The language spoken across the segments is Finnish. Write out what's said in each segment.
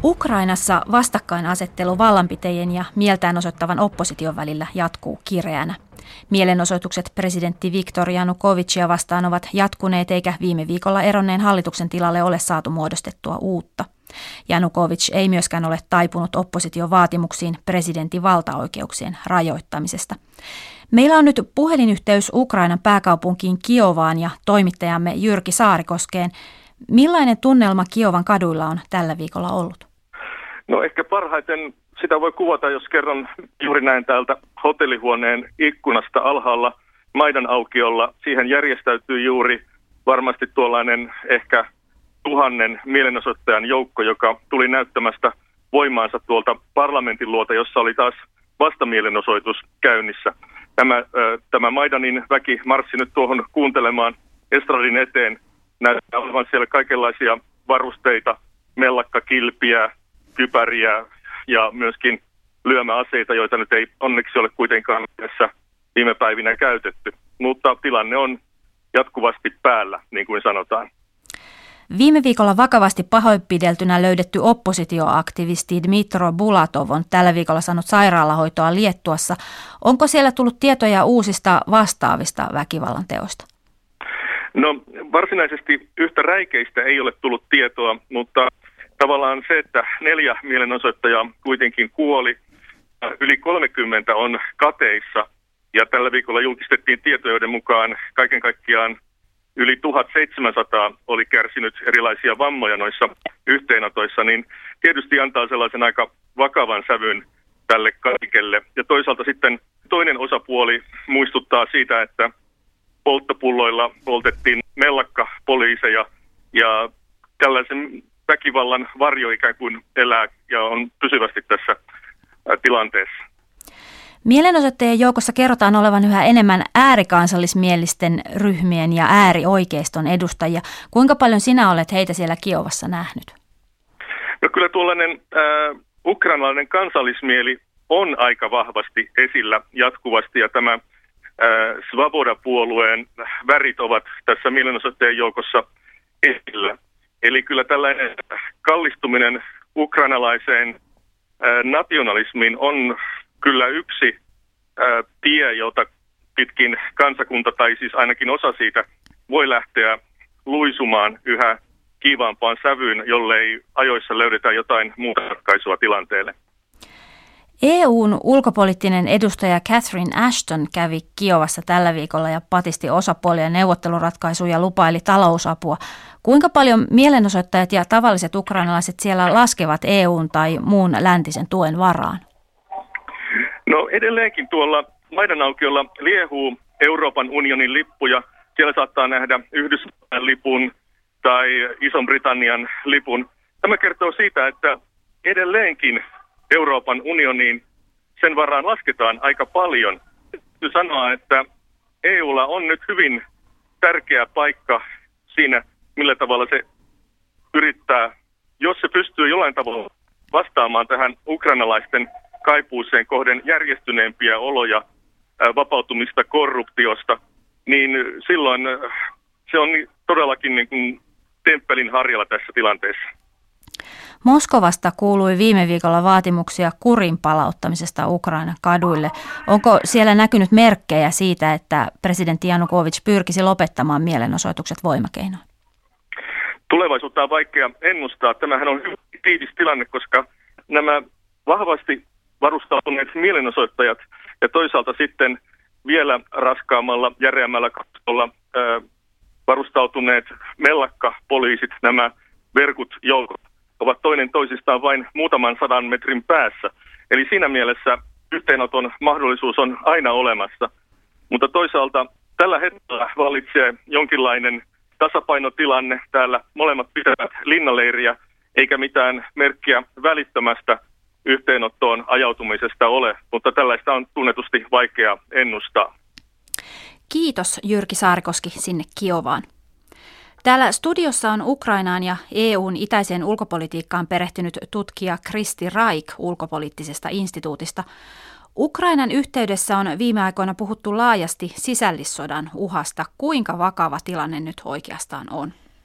Ukrainassa vastakkainasettelu vallanpitäjien ja mieltään osoittavan opposition välillä jatkuu kireänä. Mielenosoitukset presidentti Viktor Janukovyčia vastaan ovat jatkuneet eikä viime viikolla eronneen hallituksen tilalle ole saatu muodostettua uutta. Janukovyč ei myöskään ole taipunut opposition vaatimuksiin presidentin valtaoikeuksien rajoittamisesta. Meillä on nyt puhelinyhteys Ukrainan pääkaupunkiin Kiovaan ja toimittajamme Jyrki Saarikoskeen. Millainen tunnelma Kiovan kaduilla on tällä viikolla ollut? No ehkä parhaiten sitä voi kuvata, jos kerron juuri näin täältä hotellihuoneen ikkunasta alhaalla Maidan aukiolla. Siihen järjestäytyy juuri varmasti tuollainen ehkä 1000 mielenosoittajan joukko, joka tuli näyttämästä voimaansa tuolta parlamentin luota, jossa oli taas vastamielenosoitus käynnissä. Tämä Maidanin väki marssi nyt tuohon kuuntelemaan estradin eteen. Näyttää olevan siellä kaikenlaisia varusteita, mellakkakilpiä, kypäriä ja myöskin lyömäaseita, joita nyt ei onneksi ole kuitenkaan tässä viime päivinä käytetty. Mutta tilanne on jatkuvasti päällä, niin kuin sanotaan. Viime viikolla vakavasti pahoinpideltynä löydetty oppositioaktivisti Dmytro Bulatov on tällä viikolla saanut sairaalahoitoa Liettuassa. Onko siellä tullut tietoja uusista vastaavista väkivallan teoista? No varsinaisesti yhtä räikeistä ei ole tullut tietoa, mutta tavallaan se, että 4 mielenosoittajaa kuitenkin kuoli, yli 30 on kateissa ja tällä viikolla julkistettiin tietoja, joiden mukaan kaiken kaikkiaan yli 1700 oli kärsinyt erilaisia vammoja noissa yhteenotoissa, niin tietysti antaa sellaisen aika vakavan sävyn tälle kaikelle. Ja toisaalta sitten toinen osapuoli muistuttaa siitä, että polttopulloilla poltettiin mellakkapoliiseja ja tällaisen väkivallan varjo ikään kuin elää ja on pysyvästi tässä tilanteessa. Mielenosoittajien joukossa kerrotaan olevan yhä enemmän äärikansallismielisten ryhmien ja äärioikeiston edustajia. Kuinka paljon sinä olet heitä siellä Kiovassa nähnyt? No kyllä tuollainen ukrainalainen kansallismieli on aika vahvasti esillä jatkuvasti ja tämä Svoboda-puolueen värit ovat tässä mielenosoittajien joukossa esillä. Eli kyllä tällainen kallistuminen ukrainalaiseen nationalismiin on kyllä yksi tie, jota pitkin kansakunta, tai siis ainakin osa siitä, voi lähteä luisumaan yhä kiivaampaan sävyyn, jollei ajoissa löydetä jotain muuta ratkaisua tilanteelle. EU:n ulkopoliittinen edustaja Catherine Ashton kävi Kiovassa tällä viikolla ja patisti osapuolia neuvotteluratkaisuja ja lupaili talousapua. Kuinka paljon mielenosoittajat ja tavalliset ukrainalaiset siellä laskevat EU:n tai muun läntisen tuen varaan? No edelleenkin tuolla Maidan aukiolla liehuu Euroopan unionin lippuja. Siellä saattaa nähdä Yhdysvaltain lipun tai Ison-Britannian lipun. Tämä kertoo siitä, että edelleenkin Euroopan unioniin sen varaan lasketaan aika paljon. Täytyy sanoa, että EUlla on nyt hyvin tärkeä paikka siinä, millä tavalla se yrittää, jos se pystyy jollain tavalla vastaamaan tähän ukrainalaisten kaipuuseen kohden järjestyneempiä oloja, vapautumista korruptiosta, niin silloin se on todellakin niin kuin temppelin harjalla tässä tilanteessa. Moskovasta kuului viime viikolla vaatimuksia kurin palauttamisesta Ukrainan kaduille. Onko siellä näkynyt merkkejä siitä, että presidentti Janukovyč pyrkisi lopettamaan mielenosoitukset voimakeinoin? Tulevaisuutta on vaikea ennustaa. Tämähän on hyvin tiivis tilanne, koska nämä vahvasti varustautuneet mielenosoittajat ja toisaalta sitten vielä raskaammalla, järeämmällä katsolla varustautuneet mellakkapoliisit, nämä verkut joukot, ovat toinen toisistaan vain muutaman 100 metrin päässä. Eli siinä mielessä yhteenoton mahdollisuus on aina olemassa. Mutta toisaalta tällä hetkellä vallitsee jonkinlainen tasapainotilanne. Täällä molemmat pitävät linnaleiriä, eikä mitään merkkiä välittömästä yhteenottoon ajautumisesta ole, mutta tällaista on tunnetusti vaikea ennustaa. Kiitos Jyrki Saarikoski sinne Kiovaan. Täällä studiossa on Ukrainaan ja EUn itäiseen ulkopolitiikkaan perehtynyt tutkija Kristi Raik ulkopoliittisesta instituutista. Ukrainan yhteydessä on viime aikoina puhuttu laajasti sisällissodan uhasta. Kuinka vakava tilanne nyt oikeastaan on?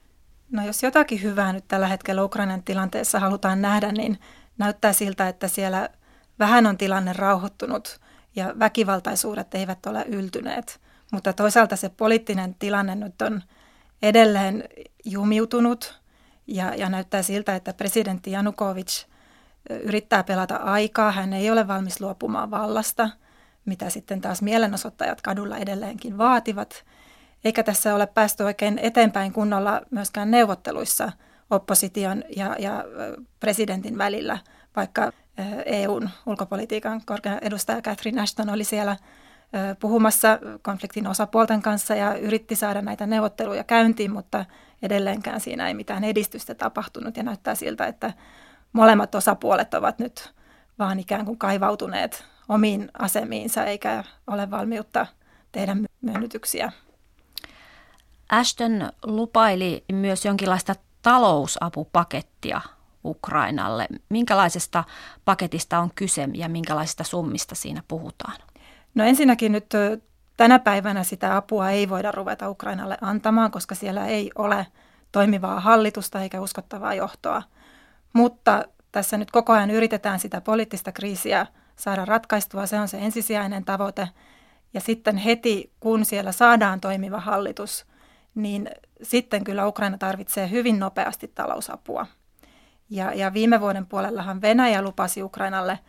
No jos jotakin hyvää nyt tällä hetkellä Ukrainan tilanteessa halutaan nähdä, niin näyttää siltä, että siellä vähän on tilanne rauhoittunut ja väkivaltaisuudet eivät ole yltyneet. Mutta toisaalta se poliittinen tilanne nyt on edelleen jumiutunut ja näyttää siltä, että presidentti Janukovic yrittää pelata aikaa. Hän ei ole valmis luopumaan vallasta, mitä sitten taas mielenosoittajat kadulla edelleenkin vaativat. Eikä tässä ole päästy oikein eteenpäin kunnolla myöskään neuvotteluissa opposition ja presidentin välillä, vaikka EUn ulkopolitiikan korkea edustaja Catherine Ashton oli siellä puhumassa konfliktin osapuolten kanssa ja yritti saada näitä neuvotteluja käyntiin, mutta edelleenkään siinä ei mitään edistystä tapahtunut ja näyttää siltä, että molemmat osapuolet ovat nyt vaan ikään kuin kaivautuneet omiin asemiinsa eikä ole valmiutta tehdä myönnytyksiä. Ashton lupaili myös jonkinlaista talousapupakettia Ukrainalle. Minkälaisesta paketista on kyse ja minkälaisista summista siinä puhutaan? No ensinnäkin nyt tänä päivänä sitä apua ei voida ruveta Ukrainalle antamaan, koska siellä ei ole toimivaa hallitusta eikä uskottavaa johtoa. Mutta tässä nyt koko ajan yritetään sitä poliittista kriisiä saada ratkaistua, se on se ensisijainen tavoite. Ja sitten heti, kun siellä saadaan toimiva hallitus, niin sitten kyllä Ukraina tarvitsee hyvin nopeasti talousapua. Ja viime vuoden puolellahan Venäjä lupasi Ukrainalle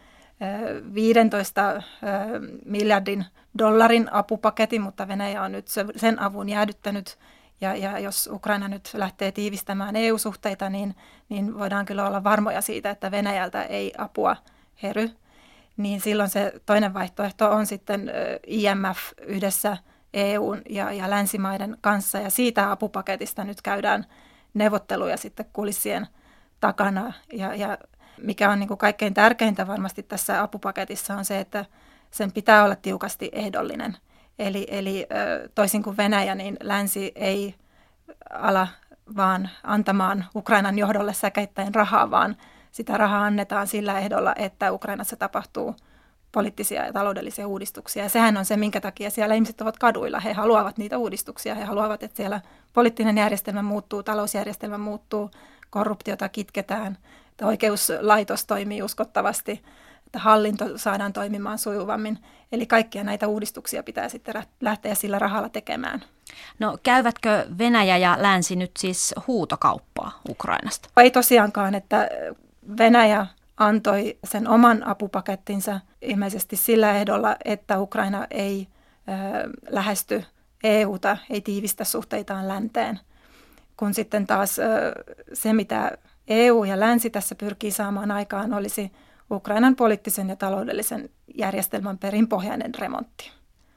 15 miljardin dollarin apupaketin, mutta Venäjä on nyt sen avun jäädyttänyt. Ja jos Ukraina nyt lähtee tiivistämään EU-suhteita, niin voidaan kyllä olla varmoja siitä, että Venäjältä ei apua hery. Niin silloin se toinen vaihtoehto on sitten IMF yhdessä EUn ja länsimaiden kanssa. Ja siitä apupaketista nyt käydään neuvotteluja sitten kulissien takana. Ja mikä on niin kuin kaikkein tärkeintä varmasti tässä apupaketissa on se, että sen pitää olla tiukasti ehdollinen. Eli toisin kuin Venäjä, niin länsi ei ala vaan antamaan Ukrainan johdolle säkeittäin rahaa, vaan sitä rahaa annetaan sillä ehdolla, että Ukrainassa tapahtuu poliittisia ja taloudellisia uudistuksia. Ja sehän on se, minkä takia siellä ihmiset ovat kaduilla. He haluavat niitä uudistuksia. He haluavat, että siellä poliittinen järjestelmä muuttuu, talousjärjestelmä muuttuu, korruptiota kitketään, että oikeuslaitos toimii uskottavasti, että hallinto saadaan toimimaan sujuvammin. Eli kaikkia näitä uudistuksia pitää sitten lähteä sillä rahalla tekemään. No käyvätkö Venäjä ja länsi nyt siis huutokauppaa Ukrainasta? Ei tosiaankaan, että Venäjä antoi sen oman apupakettinsa ilmeisesti sillä ehdolla, että Ukraina ei lähesty EUta, ei tiivistä suhteitaan länteen. Kun sitten taas se, mitä EU ja länsi tässä pyrkii saamaan aikaan, olisi Ukrainan poliittisen ja taloudellisen järjestelmän perinpohjainen remontti.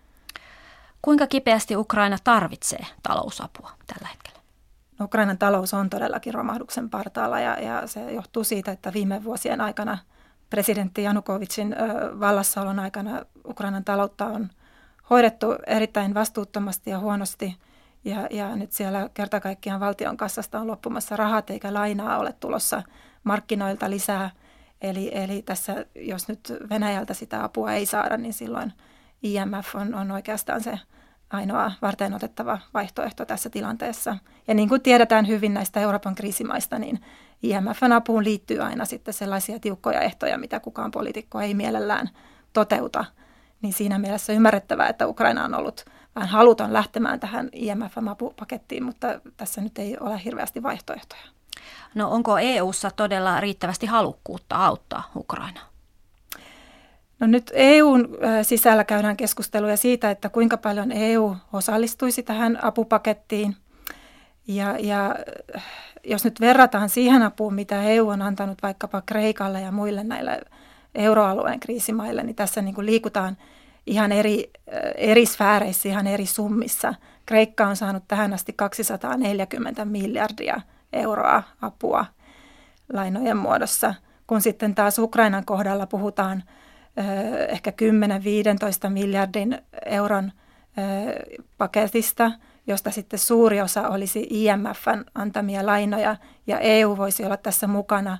Kuinka kipeästi Ukraina tarvitsee talousapua tällä hetkellä? Ukrainan talous on todellakin romahduksen partaalla ja se johtuu siitä, että viime vuosien aikana presidentti Janukovicin vallassaolon aikana Ukrainan taloutta on hoidettu erittäin vastuuttomasti ja huonosti. Ja nyt siellä kerta kaikkiaan valtion kassasta on loppumassa rahat eikä lainaa ole tulossa markkinoilta lisää. Eli tässä, jos nyt Venäjältä sitä apua ei saada, niin silloin IMF on oikeastaan se ainoa varteenotettava vaihtoehto tässä tilanteessa. Ja niin kuin tiedetään hyvin näistä Euroopan kriisimaista, niin IMF:n apuun liittyy aina sitten sellaisia tiukkoja ehtoja, mitä kukaan poliitikko ei mielellään toteuta. Niin siinä mielessä ymmärrettävää, että Ukraina on ollut vähän haluton lähtemään tähän IMF:n apupakettiin, mutta tässä nyt ei ole hirveästi vaihtoehtoja. No onko EU:ssa todella riittävästi halukkuutta auttaa Ukrainaa? No nyt EUn sisällä käydään keskusteluja siitä, että kuinka paljon EU osallistuisi tähän apupakettiin. Ja jos nyt verrataan siihen apuun, mitä EU on antanut vaikkapa Kreikalle ja muille näille euroalueen kriisimaille, niin tässä niin kuin liikutaan ihan eri sfääreissä, ihan eri summissa. Kreikka on saanut tähän asti 240 miljardia euroa apua lainojen muodossa, kun sitten taas Ukrainan kohdalla puhutaan ehkä 10-15 miljardin euron paketista, josta sitten suuri osa olisi IMF:n antamia lainoja, ja EU voisi olla tässä mukana.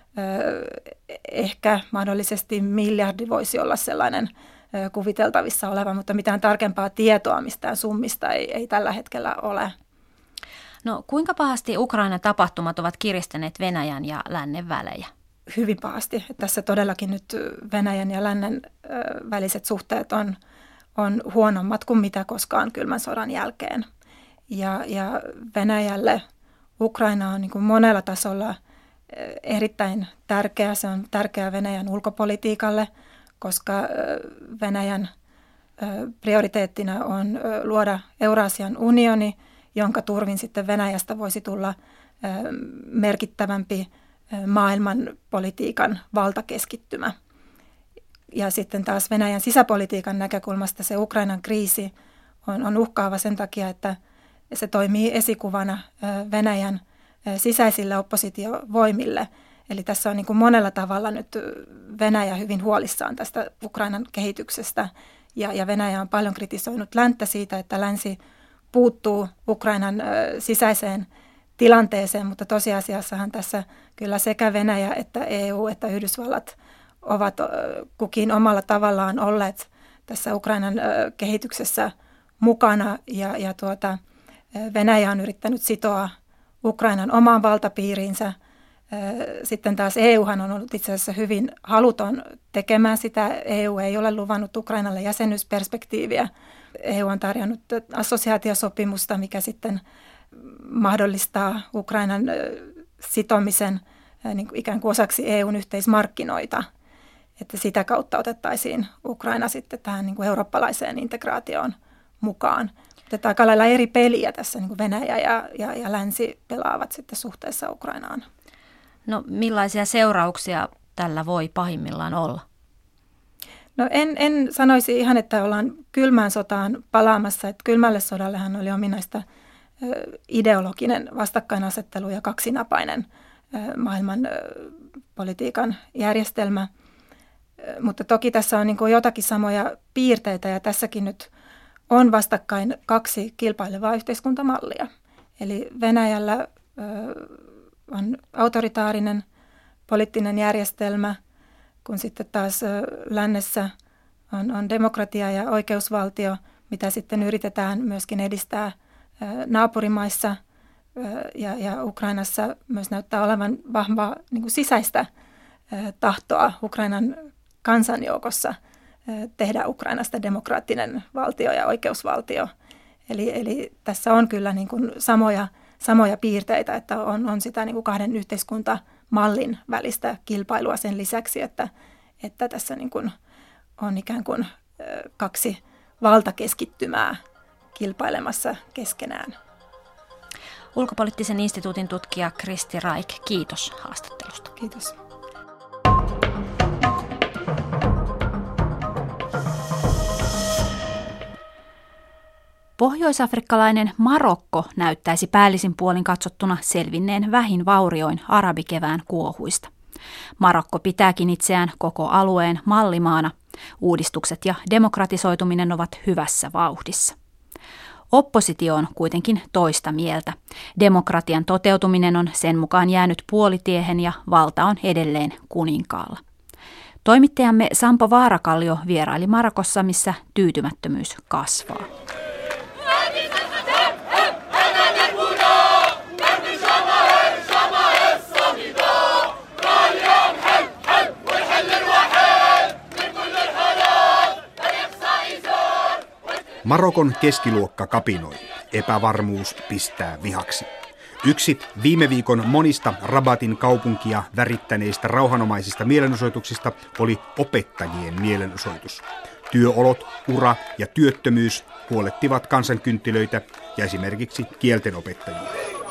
Ehkä mahdollisesti miljardi voisi olla sellainen kuviteltavissa oleva, mutta mitään tarkempaa tietoa mistään summista ei tällä hetkellä ole. No kuinka pahasti Ukrainan tapahtumat ovat kiristäneet Venäjän ja lännen välejä? Hyvin pahasti. Tässä todellakin nyt Venäjän ja lännen väliset suhteet on huonommat kuin mitä koskaan kylmän sodan jälkeen. Ja Venäjälle Ukraina on niin kuin monella tasolla erittäin tärkeä. Se on tärkeä Venäjän ulkopolitiikalle, koska Venäjän prioriteettina on luoda Euraasian unioni, jonka turvin sitten Venäjästä voisi tulla merkittävämpi maailman politiikan valtakeskittymä. Ja sitten taas Venäjän sisäpolitiikan näkökulmasta se Ukrainan kriisi on uhkaava sen takia, että se toimii esikuvana Venäjän sisäisille oppositiovoimille. Eli tässä on niin kuin monella tavalla nyt Venäjä hyvin huolissaan tästä Ukrainan kehityksestä. Ja Venäjä on paljon kritisoinut länttä siitä, että länsi puuttuu Ukrainan sisäiseen tilanteeseen, mutta tosiasiassahan tässä kyllä sekä Venäjä että EU että Yhdysvallat ovat kukin omalla tavallaan olleet tässä Ukrainan kehityksessä mukana ja Venäjä on yrittänyt sitoa Ukrainan omaan valtapiiriinsä. Sitten taas EUhan on ollut itse asiassa hyvin haluton tekemään sitä. EU ei ole luvannut Ukrainalle jäsenyysperspektiiviä. EU on tarjonnut assosiaatiosopimusta, mikä sitten mahdollistaa Ukrainan sitomisen niin kuin ikään kuin osaksi EUn yhteismarkkinoita, että sitä kautta otettaisiin Ukraina sitten tähän niin kuin eurooppalaiseen integraatioon mukaan. Mutta aika lailla eri peliä tässä niin kuin Venäjä ja länsi pelaavat sitten suhteessa Ukrainaan. No millaisia seurauksia tällä voi pahimmillaan olla? No en sanoisi ihan, että ollaan kylmään sotaan palaamassa. Että kylmälle sodallehan oli ominaista ideologinen vastakkainasettelu ja kaksinapainen maailman politiikan järjestelmä. Mutta toki tässä on niin kuin jotakin samoja piirteitä ja tässäkin nyt on vastakkain kaksi kilpailevaa yhteiskuntamallia. Eli Venäjällä on autoritaarinen poliittinen järjestelmä, kun sitten taas lännessä on demokratia ja oikeusvaltio, mitä sitten yritetään myöskin edistää naapurimaissa ja Ukrainassa myös näyttää olevan vahvaa niin kuin sisäistä tahtoa Ukrainan kansanjoukossa tehdä Ukrainasta demokraattinen valtio ja oikeusvaltio. Eli tässä on kyllä niin kuin samoja piirteitä, että on sitä niin kuin kahden yhteiskuntamallin välistä kilpailua sen lisäksi, että tässä niin kuin on ikään kuin kaksi valtakeskittymää kilpailemassa keskenään. Ulkopoliittisen instituutin tutkija Kristi Raik, kiitos haastattelusta. Kiitos. Pohjois-afrikkalainen Marokko näyttäisi päällisin puolin katsottuna selvinneen vähin vaurioin arabikevään kuohuista. Marokko pitääkin itseään koko alueen mallimaana. Uudistukset ja demokratisoituminen ovat hyvässä vauhdissa. Oppositio on kuitenkin toista mieltä. Demokratian toteutuminen on sen mukaan jäänyt puolitiehen ja valta on edelleen kuninkaalla. Toimittajamme Sampo Vaarakallio vieraili Marokossa, missä tyytymättömyys kasvaa. Marokon keskiluokka kapinoi. Epävarmuus pistää vihaksi. Yksi viime viikon monista Rabatin kaupunkia värittäneistä rauhanomaisista mielenosoituksista oli opettajien mielenosoitus. Työolot, ura ja työttömyys huolettivat kansankynttilöitä ja esimerkiksi kieltenopettajia.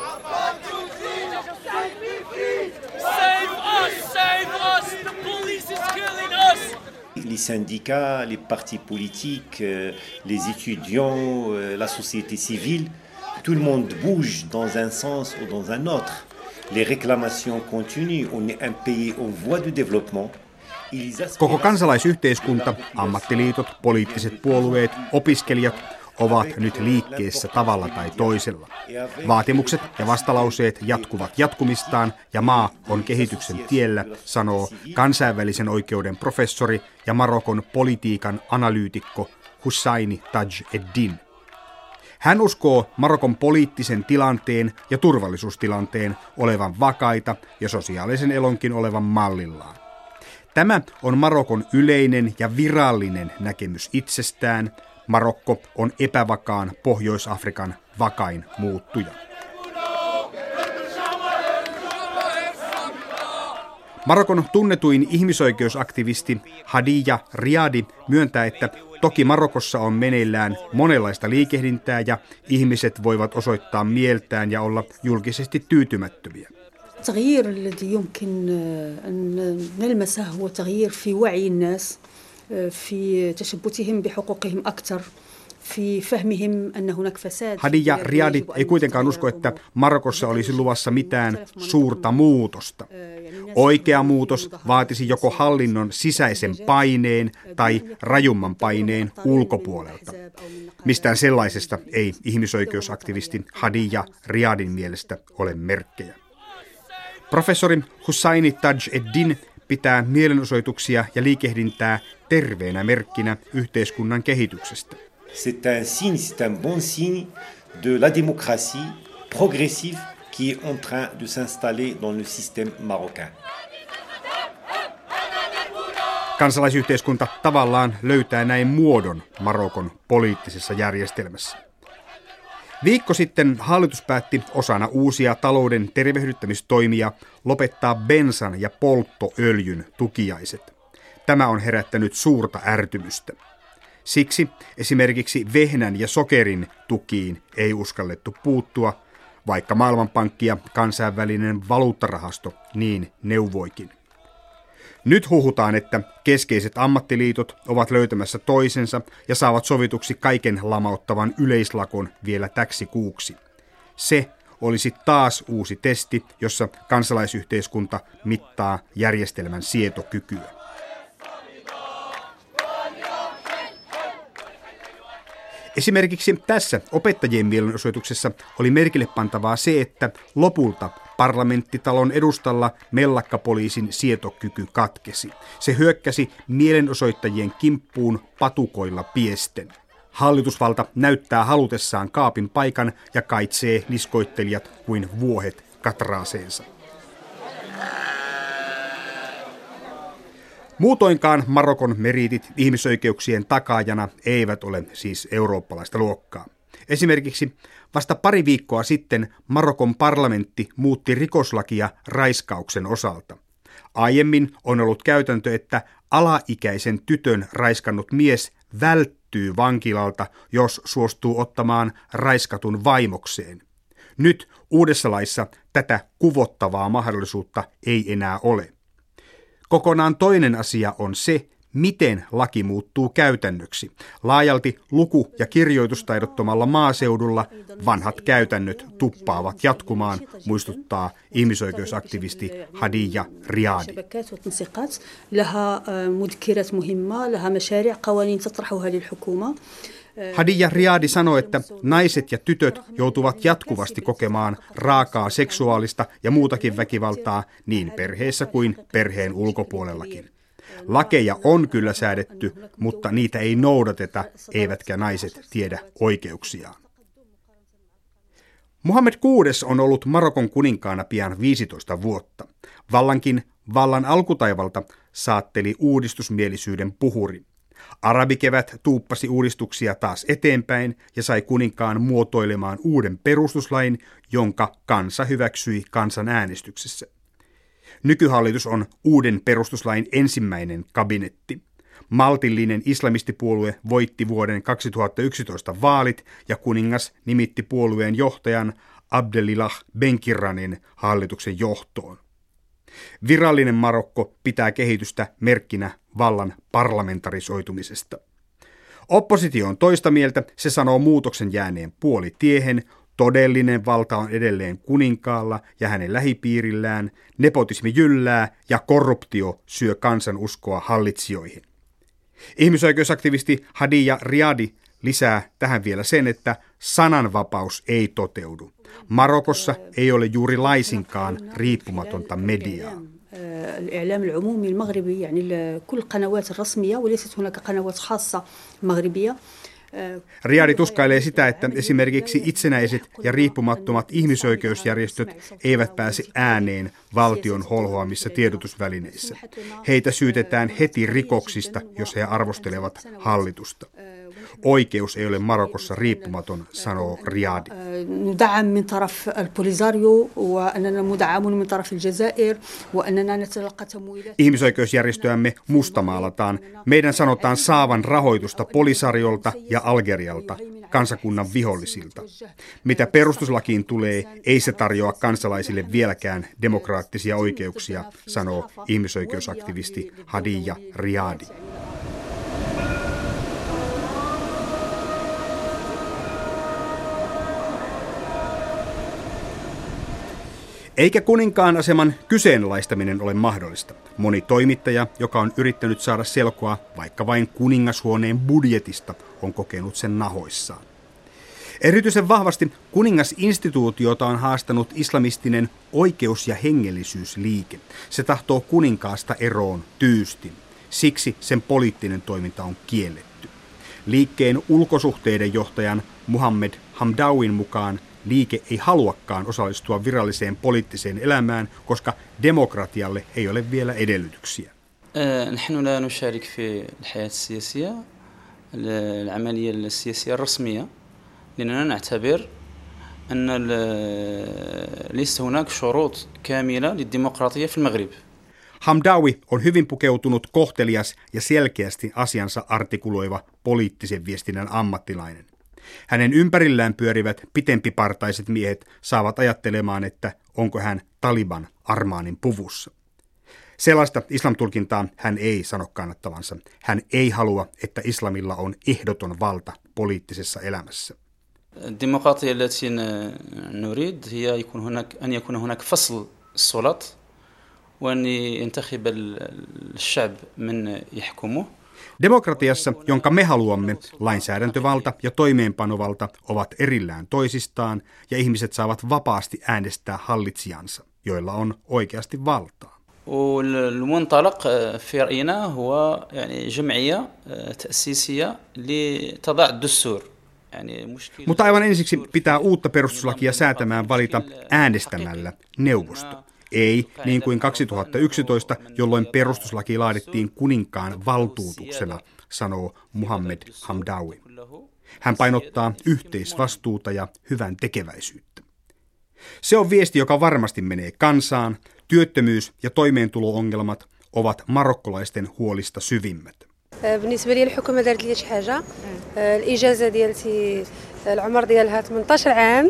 Les syndicats, les partis politiques, les étudiants, la société civile, tout le monde bouge dans un sens ou dans un autre. Les réclamations continuent, on est un pays en voie de développement. Koko kansalaisyhteiskunta, ammattiliitot, poliittiset puolueet, opiskelijat ovat nyt liikkeessä tavalla tai toisella. Vaatimukset ja vastalauseet jatkuvat jatkumistaan ja maa on kehityksen tiellä, sanoo kansainvälisen oikeuden professori ja Marokon politiikan analyytikko Hussaini Taj Eddin. Hän uskoo Marokon poliittisen tilanteen ja turvallisuustilanteen olevan vakaita ja sosiaalisen elonkin olevan mallillaan. Tämä on Marokon yleinen ja virallinen näkemys itsestään. Marokko on epävakaan Pohjois-Afrikan vakain muuttuja. Marokon tunnetuin ihmisoikeusaktivisti Hadija Riadi myöntää, että toki Marokossa on meneillään monenlaista liikehdintää ja ihmiset voivat osoittaa mieltään ja olla julkisesti tyytymättömiä. التغيير الذي يمكن أن نلمسه هو تغيير في وعي الناس في تشبثهم بحقوقهم أكثر في فهمهم أن هناك فساد. Hadija Riadi ei kuitenkaan usko, että Marokossa olisi luvassa mitään suurta muutosta. Oikea muutos vaatisi joko hallinnon sisäisen paineen tai rajumman paineen ulkopuolelta. Mistään sellaisesta ei ihmisoikeusaktivisti Hadija Riadin mielestä ole merkkejä. Professori Hussaini Taj Eddin pitää mielenosoituksia ja liikehdintää terveenä merkkinä yhteiskunnan kehityksestä. C'est un bon signe de la démocratie progressive qui est en train de s'installer dans le système marocain. Kansalaisyhteiskunta tavallaan löytää näin muodon Marokon poliittisessa järjestelmässä. Viikko sitten hallitus päätti osana uusia talouden tervehdyttämistoimia lopettaa bensan ja polttoöljyn tukiaiset. Tämä on herättänyt suurta ärtymystä. Siksi esimerkiksi vehnän ja sokerin tukiin ei uskallettu puuttua, vaikka Maailmanpankki ja kansainvälinen valuuttarahasto niin neuvoikin. Nyt huhutaan, että keskeiset ammattiliitot ovat löytämässä toisensa ja saavat sovituksi kaiken lamauttavan yleislakon vielä täksi kuuksi. Se olisi taas uusi testi, jossa kansalaisyhteiskunta mittaa järjestelmän sietokykyä. Esimerkiksi tässä opettajien mielenosoituksessa oli merkille pantavaa se, että lopulta parlamenttitalon edustalla mellakkapoliisin sietokyky katkesi. Se hyökkäsi mielenosoittajien kimppuun patukoilla piesten. Hallitusvalta näyttää halutessaan kaapin paikan ja kaitsee niskoittelijat kuin vuohet katraaseensa. Muutoinkaan Marokon meriitit ihmisoikeuksien takaajana eivät ole siis eurooppalaista luokkaa. Esimerkiksi vasta pari viikkoa sitten Marokon parlamentti muutti rikoslakia raiskauksen osalta. Aiemmin on ollut käytäntö, että alaikäisen tytön raiskannut mies välttyy vankilalta, jos suostuu ottamaan raiskatun vaimokseen. Nyt uudessa laissa tätä kuvottavaa mahdollisuutta ei enää ole. Kokonaan toinen asia on se, miten laki muuttuu käytännöksi. Laajalti luku- ja kirjoitustaidottomalla maaseudulla vanhat käytännöt tuppaavat jatkumaan, muistuttaa ihmisoikeusaktivisti Hadija Riadi. Hadija Riadi sanoi, että naiset ja tytöt joutuvat jatkuvasti kokemaan raakaa seksuaalista ja muutakin väkivaltaa niin perheessä kuin perheen ulkopuolellakin. Lakeja on kyllä säädetty, mutta niitä ei noudateta, eivätkä naiset tiedä oikeuksiaan. Muhammed VI on ollut Marokon kuninkaana pian 15 vuotta. Vallan alkutaivalta saatteli uudistusmielisyyden puhuri. Arabikevät tuuppasi uudistuksia taas eteenpäin ja sai kuninkaan muotoilemaan uuden perustuslain, jonka kansa hyväksyi kansanäänestyksessä. Nykyhallitus on uuden perustuslain ensimmäinen kabinetti. Maltillinen islamistipuolue voitti vuoden 2011 vaalit ja kuningas nimitti puolueen johtajan Abdelillah Benkiranin hallituksen johtoon. Virallinen Marokko pitää kehitystä merkkinä vallan parlamentarisoitumisesta. Oppositio on toista mieltä, se sanoo muutoksen jääneen puolitiehen, todellinen valta on edelleen kuninkaalla ja hänen lähipiirillään, nepotismi jyllää ja korruptio syö kansan uskoa hallitsijoihin. Ihmisoikeusaktivisti Hadija Riadi lisää tähän vielä sen, että sananvapaus ei toteudu. Marokossa ei ole juuri laisinkaan riippumatonta mediaa. الإعلام العمومي المغربي يعني كل القنوات الرسمية وليست هناك قنوات خاصة مغربية Riadi tuskailee sitä, että esimerkiksi itsenäiset ja riippumattomat ihmisoikeusjärjestöt eivät pääse ääneen valtion holhoamissa tiedotusvälineissä. Heitä syytetään heti rikoksista, jos he arvostelevat hallitusta. Oikeus ei ole Marokossa riippumaton, sanoo Riadi. Ihmisoikeusjärjestöämme mustamaalataan. Meidän sanotaan saavan rahoitusta Polisariolta ja Algerialta, kansakunnan vihollisilta. Mitä perustuslakiin tulee, ei se tarjoa kansalaisille vieläkään demokraattisia oikeuksia, sanoo ihmisoikeusaktivisti Hadija Riadi. Eikä kuninkaan aseman kyseenalaistaminen ole mahdollista. Moni toimittaja, joka on yrittänyt saada selkoa vaikka vain kuningashuoneen budjetista, on kokenut sen nahoissaan. Erityisen vahvasti kuningasinstituutiota on haastanut islamistinen oikeus- ja hengellisyysliike. Se tahtoo kuninkaasta eroon tyystin. Siksi sen poliittinen toiminta on kielletty. Liikkeen ulkosuhteiden johtajan Muhammed Hamdawin mukaan liike ei haluakaan osallistua viralliseen poliittiseen elämään, koska demokratialle ei ole vielä edellytyksiä. نحن لا نشارك في الحياة السياسية العملية السياسية الرسمية لأننا نعتبر أن ليس هناك شروط كاملة للديمقراطية في المغرب. Hamdawi on hyvin pukeutunut, kohtelias ja selkeästi asiansa artikuloiva poliittisen viestinnän ammattilainen. Hänen ympärillään pyörivät pitempipartaiset miehet saavat ajattelemaan, että onko hän Taliban Armaanin puvussa. Sellaista islamtulkintaa hän ei sano kannattavansa. Hän ei halua, että islamilla on ehdoton valta poliittisessa elämässä. الديمقراطية التي نريد هي أن يكون هناك فصل السلطات وأن ينتخب الشعب من يحكمه. Demokratiassa, jonka me haluamme, lainsäädäntövalta ja toimeenpanovalta ovat erillään toisistaan ja ihmiset saavat vapaasti äänestää hallitsijansa, joilla on oikeasti valtaa. والمنطلق في رأينا هو يعني جمعية تأسيسية لتضع الدستور. Mutta aivan ensiksi pitää uutta perustuslakia säätämään valita äänestämällä neuvosto. Ei niin kuin 2011, jolloin perustuslaki laadittiin kuninkaan valtuutuksena, sanoo Muhammed Hamdawi. Hän painottaa yhteisvastuuta ja hyvän tekeväisyyttä. Se on viesti, joka varmasti menee kansaan. Työttömyys ja toimeentulo-ongelmat ovat marokkolaisten huolista syvimmät. بالنسبه لي الحكومه دارت لي شي حاجه الاجازه ديالتي العمر ديالها 18 عام.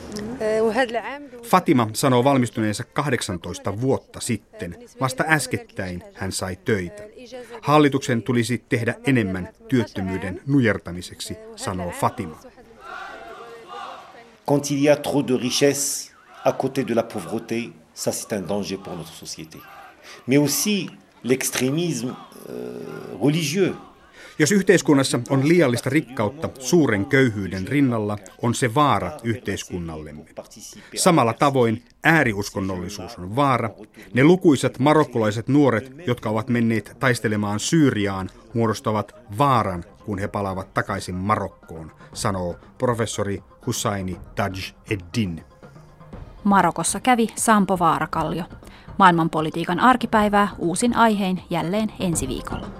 Fatima sanoo valmistuneensa 18 vuotta sitten. Vasta äskettäin hän sai töitä. Hallituksen tulisi tehdä enemmän työttömyyden nujertamiseksi, sanoo Fatima. Quand il y a trop de richesse à côté de la pauvreté, ça c'est un danger pour notre société. Mais aussi l'extrémisme religieux. Jos yhteiskunnassa on liiallista rikkautta suuren köyhyyden rinnalla, on se vaara yhteiskunnallemme. Samalla tavoin ääriuskonnollisuus on vaara. Ne lukuisat marokkolaiset nuoret, jotka ovat menneet taistelemaan Syyriaan, muodostavat vaaran, kun he palaavat takaisin Marokkoon, sanoo professori Hussaini Taj Eddin. Marokossa kävi Sampo Vaarakallio. Maailmanpolitiikan arkipäivää uusin aihein jälleen ensi viikolla.